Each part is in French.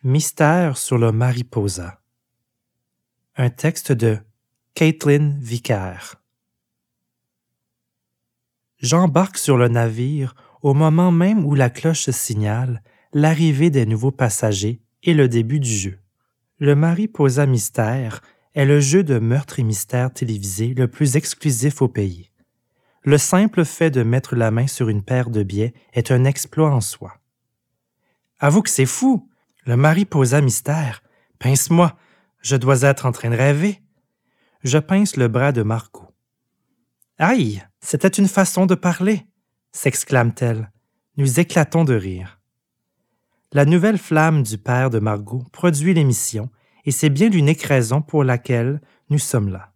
Mystère sur le Mariposa. Un texte de Caitlin Vicaire. J'embarque sur le navire au moment même où la cloche signale l'arrivée des nouveaux passagers et le début du jeu. Le Mariposa Mystère est le jeu de meurtre et mystère télévisé le plus exclusif au pays. Le simple fait de mettre la main sur une paire de billets est un exploit en soi. Avoue que c'est fou! Le Mariposa Mystère! Pince-moi! Je dois être en train de rêver! Je pince le bras de Margot. Aïe! C'était une façon de parler! S'exclame-t-elle. Nous éclatons de rire. La nouvelle flamme du père de Margot produit l'émission et c'est bien l'unique raison pour laquelle nous sommes là.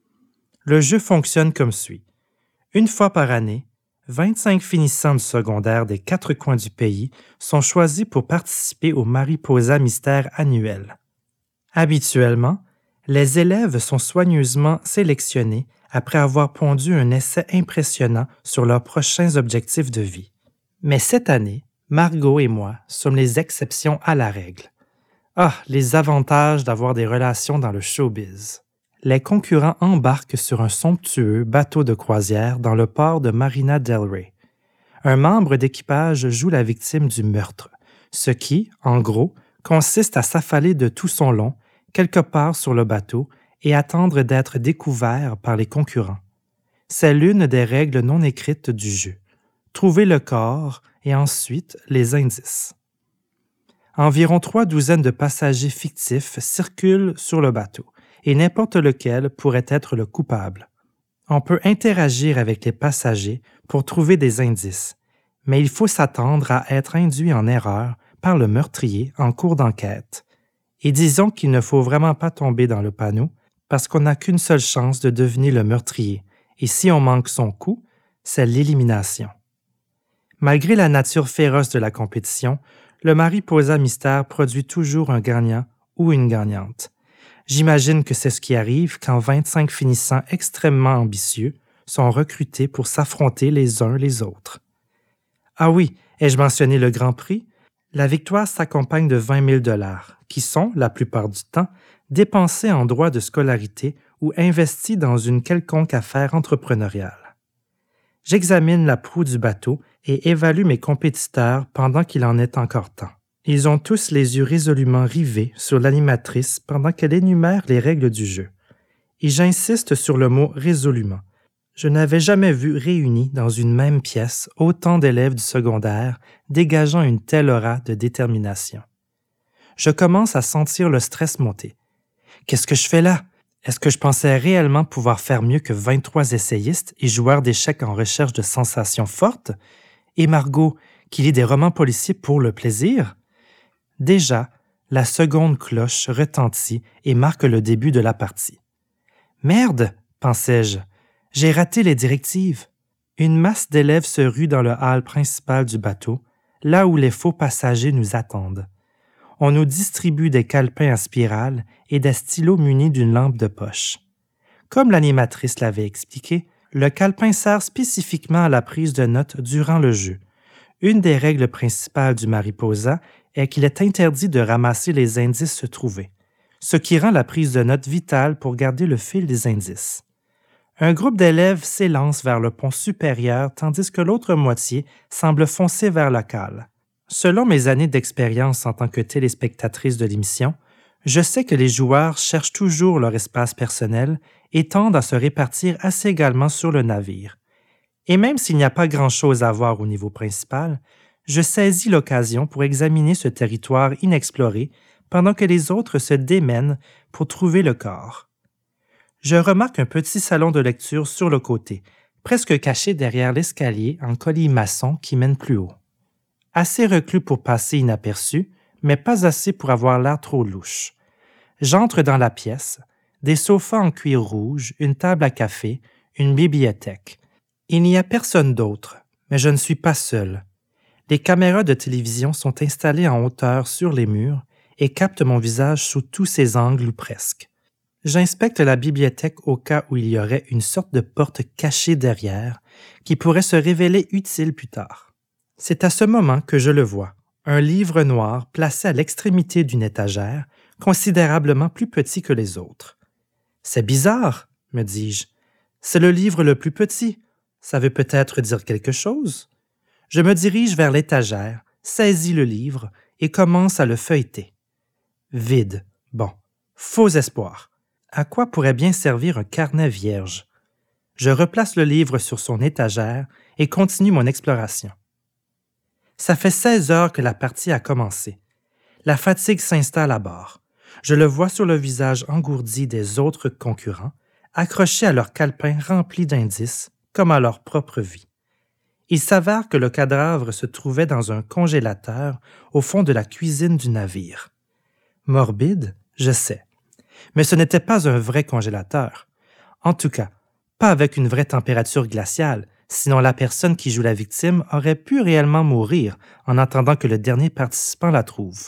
Le jeu fonctionne comme suit. Une fois par année, 25 finissants du secondaire des 4 coins du pays sont choisis pour participer au Mariposa Mystère annuel. Habituellement, les élèves sont soigneusement sélectionnés après avoir pondu un essai impressionnant sur leurs prochains objectifs de vie. Mais cette année, Margot et moi sommes les exceptions à la règle. Ah, les avantages d'avoir des relations dans le showbiz. Les concurrents embarquent sur un somptueux bateau de croisière dans le port de Marina del Rey. Un membre d'équipage joue la victime du meurtre, ce qui, en gros, consiste à s'affaler de tout son long, quelque part sur le bateau, et attendre d'être découvert par les concurrents. C'est l'une des règles non écrites du jeu. Trouver le corps et ensuite les indices. Environ 3 douzaines de passagers fictifs circulent sur le bateau, et n'importe lequel pourrait être le coupable. On peut interagir avec les passagers pour trouver des indices, mais il faut s'attendre à être induit en erreur par le meurtrier en cours d'enquête. Et disons qu'il ne faut vraiment pas tomber dans le panneau parce qu'on n'a qu'une seule chance de deviner le meurtrier, et si on manque son coup, c'est l'élimination. Malgré la nature féroce de la compétition, le Mariposa Mystère produit toujours un gagnant ou une gagnante. J'imagine que c'est ce qui arrive quand 25 finissants extrêmement ambitieux sont recrutés pour s'affronter les uns les autres. Ah oui, ai-je mentionné le Grand Prix? La victoire s'accompagne de 20 000 $ qui sont, la plupart du temps, dépensés en droits de scolarité ou investis dans une quelconque affaire entrepreneuriale. J'examine la proue du bateau et évalue mes compétiteurs pendant qu'il en est encore temps. Ils ont tous les yeux résolument rivés sur l'animatrice pendant qu'elle énumère les règles du jeu. Et j'insiste sur le mot « résolument ». Je n'avais jamais vu réunis dans une même pièce autant d'élèves du secondaire dégageant une telle aura de détermination. Je commence à sentir le stress monter. Qu'est-ce que je fais là? Est-ce que je pensais réellement pouvoir faire mieux que 23 essayistes et joueurs d'échecs en recherche de sensations fortes? Et Margot, qui lit des romans policiers pour le plaisir? Déjà, la seconde cloche retentit et marque le début de la partie. « Merde !» pensais-je. « J'ai raté les directives. » Une masse d'élèves se rue dans le hall principal du bateau, là où les faux passagers nous attendent. On nous distribue des calepins à spirale et des stylos munis d'une lampe de poche. Comme l'animatrice l'avait expliqué, le calepin sert spécifiquement à la prise de notes durant le jeu. Une des règles principales du Mariposa est qu'il est interdit de ramasser les indices trouvés, ce qui rend la prise de notes vitale pour garder le fil des indices. Un groupe d'élèves s'élance vers le pont supérieur tandis que l'autre moitié semble foncer vers le cale. Selon mes années d'expérience en tant que téléspectatrice de l'émission, je sais que les joueurs cherchent toujours leur espace personnel et tendent à se répartir assez également sur le navire. Et même s'il n'y a pas grand-chose à voir au niveau principal, je saisis l'occasion pour examiner ce territoire inexploré pendant que les autres se démènent pour trouver le corps. Je remarque un petit salon de lecture sur le côté, presque caché derrière l'escalier en colimaçon qui mène plus haut. Assez reclus pour passer inaperçu, mais pas assez pour avoir l'air trop louche. J'entre dans la pièce, des sofas en cuir rouge, une table à café, une bibliothèque. Il n'y a personne d'autre, mais je ne suis pas seul. Les caméras de télévision sont installées en hauteur sur les murs et captent mon visage sous tous ses angles ou presque. J'inspecte la bibliothèque au cas où il y aurait une sorte de porte cachée derrière qui pourrait se révéler utile plus tard. C'est à ce moment que je le vois, un livre noir placé à l'extrémité d'une étagère, considérablement plus petit que les autres. « C'est bizarre, me dis-je. C'est le livre le plus petit. Ça veut peut-être dire quelque chose. » Je me dirige vers l'étagère, saisis le livre et commence à le feuilleter. Vide. Bon. Faux espoir. À quoi pourrait bien servir un carnet vierge? Je replace le livre sur son étagère et continue mon exploration. Ça fait 16 heures que la partie a commencé. La fatigue s'installe à bord. Je le vois sur le visage engourdi des autres concurrents, accrochés à leur calepin rempli d'indices, comme à leur propre vie. Il s'avère que le cadavre se trouvait dans un congélateur au fond de la cuisine du navire. Morbide, je sais. Mais ce n'était pas un vrai congélateur. En tout cas, pas avec une vraie température glaciale, sinon la personne qui joue la victime aurait pu réellement mourir en attendant que le dernier participant la trouve.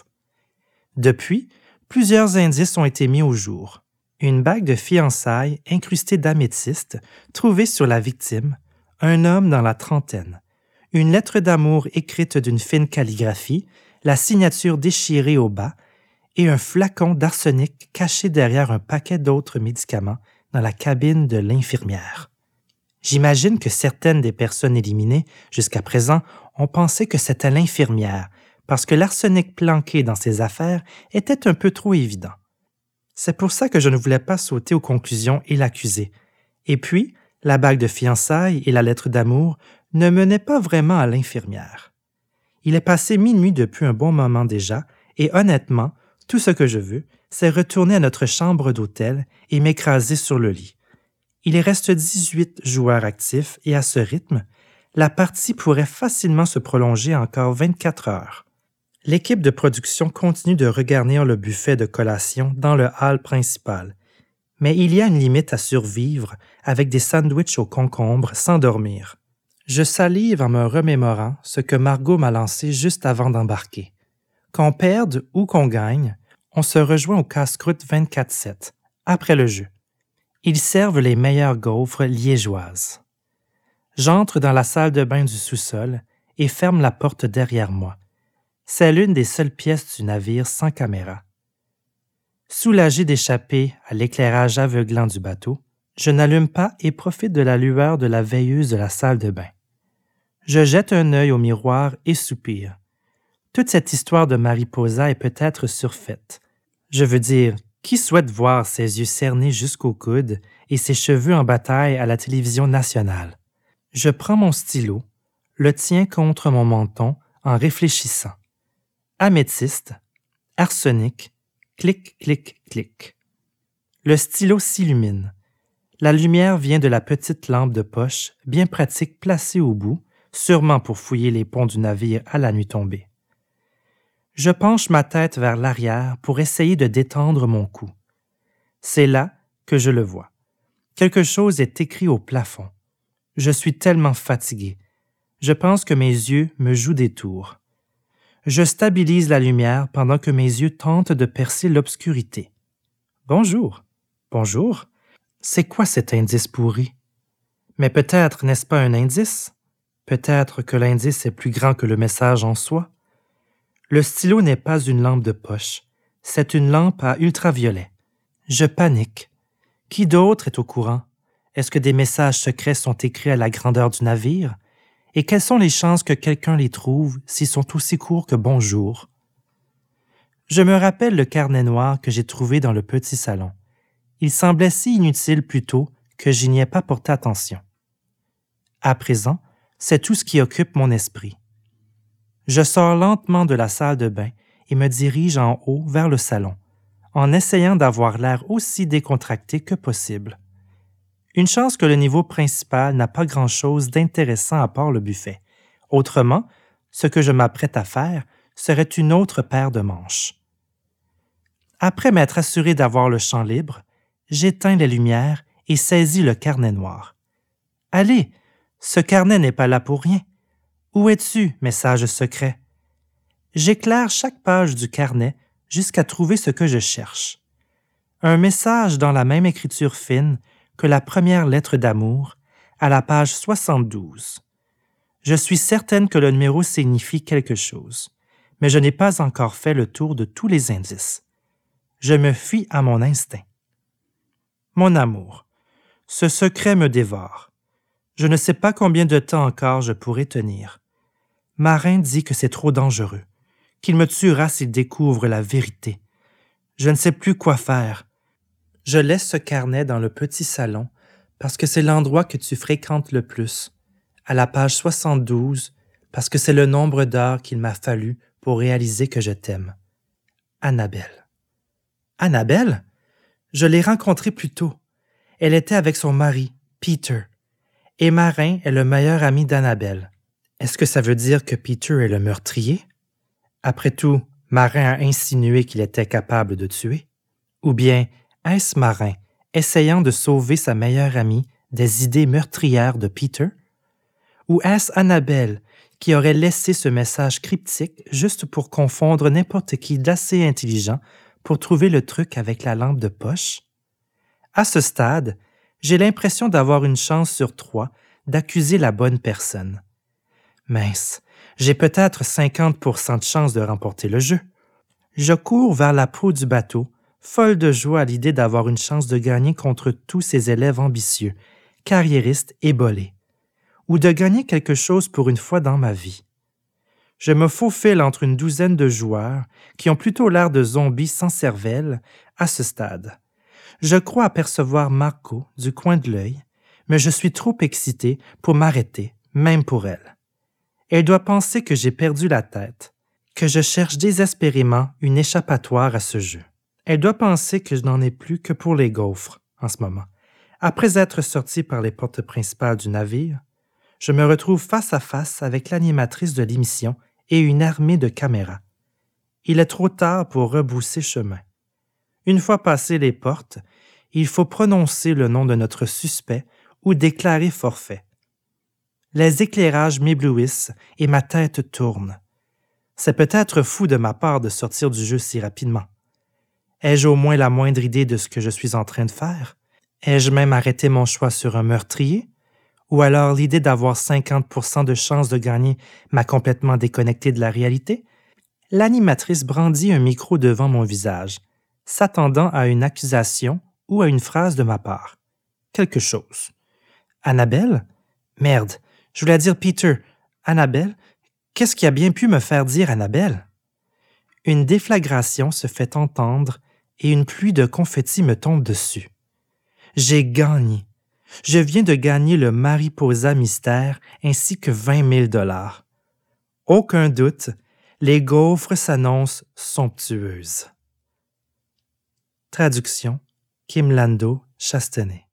Depuis, plusieurs indices ont été mis au jour. Une bague de fiançailles incrustée d'améthyste trouvée sur la victime, un homme dans la trentaine, une lettre d'amour écrite d'une fine calligraphie, la signature déchirée au bas et un flacon d'arsenic caché derrière un paquet d'autres médicaments dans la cabine de l'infirmière. J'imagine que certaines des personnes éliminées jusqu'à présent ont pensé que c'était l'infirmière parce que l'arsenic planqué dans ses affaires était un peu trop évident. C'est pour ça que je ne voulais pas sauter aux conclusions et l'accuser. Et puis, la bague de fiançailles et la lettre d'amour ne menaient pas vraiment à l'infirmière. Il est passé minuit depuis un bon moment déjà, et honnêtement, tout ce que je veux, c'est retourner à notre chambre d'hôtel et m'écraser sur le lit. Il reste 18 joueurs actifs et à ce rythme, la partie pourrait facilement se prolonger encore 24 heures. L'équipe de production continue de regarnir le buffet de collation dans le hall principal, mais il y a une limite à survivre avec des sandwichs aux concombres sans dormir. Je salive en me remémorant ce que Margot m'a lancé juste avant d'embarquer. Qu'on perde ou qu'on gagne, on se rejoint au casse-croûte 24/7, après le jeu. Ils servent les meilleures gaufres liégeoises. J'entre dans la salle de bain du sous-sol et ferme la porte derrière moi. C'est l'une des seules pièces du navire sans caméra. Soulagé d'échapper à l'éclairage aveuglant du bateau, je n'allume pas et profite de la lueur de la veilleuse de la salle de bain. Je jette un œil au miroir et soupire. Toute cette histoire de Mariposa est peut-être surfaite. Je veux dire, qui souhaite voir ses yeux cernés jusqu'au coude et ses cheveux en bataille à la télévision nationale? Je prends mon stylo, le tiens contre mon menton en réfléchissant. Améthyste, arsenic, clic, clic, clic. Le stylo s'illumine. La lumière vient de la petite lampe de poche, bien pratique placée au bout, sûrement pour fouiller les ponts du navire à la nuit tombée. Je penche ma tête vers l'arrière pour essayer de détendre mon cou. C'est là que je le vois. Quelque chose est écrit au plafond. Je suis tellement fatigué. Je pense que mes yeux me jouent des tours. Je stabilise la lumière pendant que mes yeux tentent de percer l'obscurité. Bonjour. Bonjour. C'est quoi cet indice pourri? Mais peut-être n'est-ce pas un indice? Peut-être que l'indice est plus grand que le message en soi? Le stylo n'est pas une lampe de poche. C'est une lampe à ultraviolet. Je panique. Qui d'autre est au courant? Est-ce que des messages secrets sont écrits à la grandeur du navire? Et quelles sont les chances que quelqu'un les trouve s'ils sont aussi courts que bonjour? Je me rappelle le carnet noir que j'ai trouvé dans le petit salon. Il semblait si inutile plus tôt que je n'y ai pas porté attention. À présent, c'est tout ce qui occupe mon esprit. Je sors lentement de la salle de bain et me dirige en haut vers le salon, en essayant d'avoir l'air aussi décontracté que possible. Une chance que le niveau principal n'a pas grand-chose d'intéressant à part le buffet. Autrement, ce que je m'apprête à faire serait une autre paire de manches. Après m'être assuré d'avoir le champ libre, j'éteins les lumières et saisis le carnet noir. Allez, ce carnet n'est pas là pour rien. Où es-tu, message secret? J'éclaire chaque page du carnet jusqu'à trouver ce que je cherche. Un message dans la même écriture fine que la première lettre d'amour, à la page 72. Je suis certaine que le numéro signifie quelque chose, mais je n'ai pas encore fait le tour de tous les indices. Je me fie à mon instinct. Mon amour, ce secret me dévore. Je ne sais pas combien de temps encore je pourrai tenir. Marin dit que c'est trop dangereux, qu'il me tuera s'il découvre la vérité. Je ne sais plus quoi faire. Je laisse ce carnet dans le petit salon parce que c'est l'endroit que tu fréquentes le plus, à la page 72, parce que c'est le nombre d'heures qu'il m'a fallu pour réaliser que je t'aime. Annabelle. Annabelle? Je l'ai rencontrée plus tôt. Elle était avec son mari, Peter. Et Marin est le meilleur ami d'Annabelle. Est-ce que ça veut dire que Peter est le meurtrier? Après tout, Marin a insinué qu'il était capable de tuer. Ou bien, est-ce Marin, essayant de sauver sa meilleure amie des idées meurtrières de Peter? Ou est-ce Annabelle qui aurait laissé ce message cryptique juste pour confondre n'importe qui d'assez intelligent pour trouver le truc avec la lampe de poche? À ce stade, j'ai l'impression d'avoir une chance sur 3 d'accuser la bonne personne. Mince, j'ai peut-être 50% de chance de remporter le jeu. Je cours vers la proue du bateau, folle de joie à l'idée d'avoir une chance de gagner contre tous ces élèves ambitieux, carriéristes et bolés, ou de gagner quelque chose pour une fois dans ma vie. Je me faufile entre une douzaine de joueurs qui ont plutôt l'air de zombies sans cervelle à ce stade. Je crois apercevoir Marco du coin de l'œil, mais je suis trop excité pour m'arrêter, même pour elle. Elle doit penser que j'ai perdu la tête, que je cherche désespérément une échappatoire à ce jeu. Elle doit penser que je n'en ai plus que pour les gaufres en ce moment. Après être sorti par les portes principales du navire, je me retrouve face à face avec l'animatrice de l'émission et une armée de caméras. Il est trop tard pour rebrousser chemin. Une fois passées les portes, il faut prononcer le nom de notre suspect ou déclarer forfait. Les éclairages m'éblouissent et ma tête tourne. C'est peut-être fou de ma part de sortir du jeu si rapidement. Ai-je au moins la moindre idée de ce que je suis en train de faire? Ai-je même arrêté mon choix sur un meurtrier? Ou alors l'idée d'avoir 50% de chance de gagner m'a complètement déconnecté de la réalité? L'animatrice brandit un micro devant mon visage, s'attendant à une accusation ou à une phrase de ma part. Quelque chose. Annabelle? Merde, je voulais dire Peter. Annabelle? Qu'est-ce qui a bien pu me faire dire Annabelle? Une déflagration se fait entendre et une pluie de confettis me tombe dessus. J'ai gagné. Je viens de gagner le Mariposa Mystère ainsi que 20 000 $. Aucun doute, les gaufres s'annoncent somptueuses. Traduction, Kim Lando Chastenay.